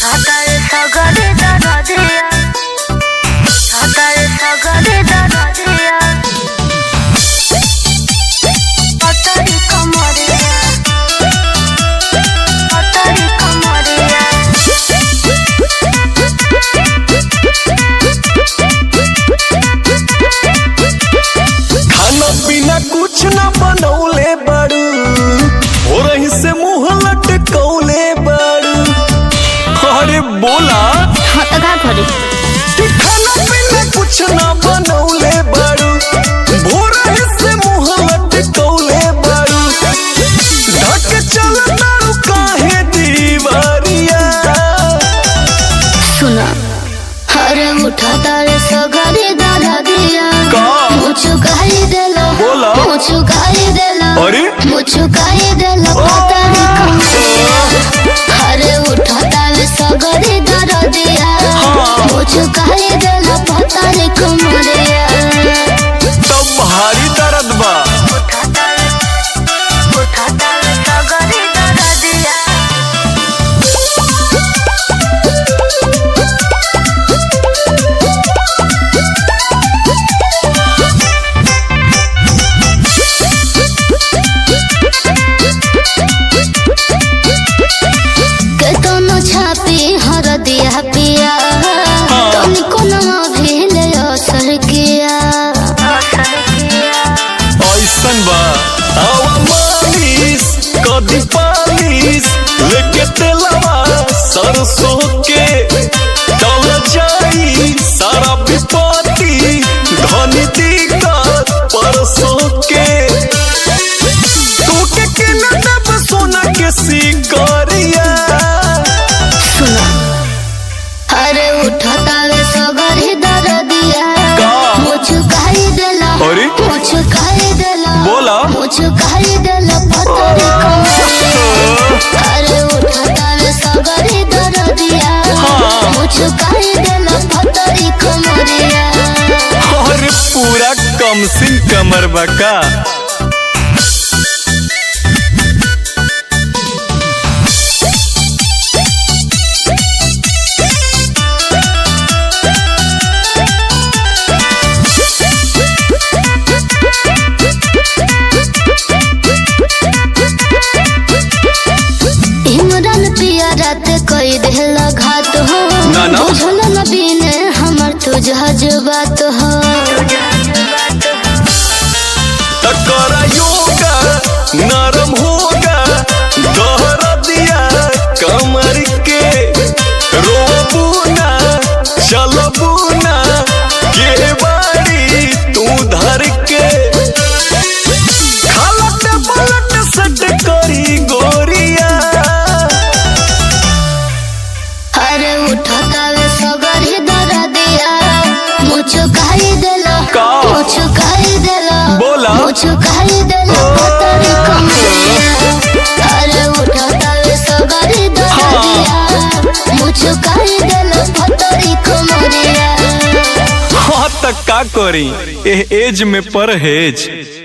कुछ न बनौले बाड़ू हो रही से मुंह लटकौले बाड़ू। अरे बोला खाना पीना कुछ न बनौले बाड़ू हो रही से मुंह लटकौले बाड़ू। ढक चल तारू काहे दीवारिया सुना अरे उठा तारे सगरे दादा दिया मुझुकाई देलो बोला मुझुकाई देलो अरे मुझुकाई देलो पता नहीं अरे उठा तारे सगरे दादा दिया मुझुकाई देलो पता नहीं कुमरिया तब भारी दर्द बा। उठा तारे सगरे दादा दिया छापी हर दिया पिया तुमको नवा भी ले असर किया ऐसन बा आवा मालिश कदी पालिश लेके तेलवा सरसों के चल जाई सारा विपत्ति धनी दिक्कत परसों के तू के न देब सोना के सिकरिया। अरे उठा तावे सगरी दर दिया मुझुकाई देला मुझुकाई देला बोला मुझुकाई देला पतरी कमरिया। अरे उठा तावे सगरी दर दिया मुझुकाई देला पतरी कमरिया। अरे पूरा कमसिन कमर बका। रात कोई देहला घात हो बुझल न बिने हमर तुझ बात हो तकरा योगा नरम होगा गहरा दिया कमर के रोबू ना चलबू ना के बाड़ी तू धर के खलट पलट सट करी गोरिया। अरे उठा तावे सगरी दर दिया मुझुकाई देलो मुझुकाई देलो बोला मुझुकाई देलो पतरी कमरिया। अरे उठा तावे सगरी दर दिया मुझुकाई देलो पतरी कमरिया। हाँ तक का करी एज में परहेज।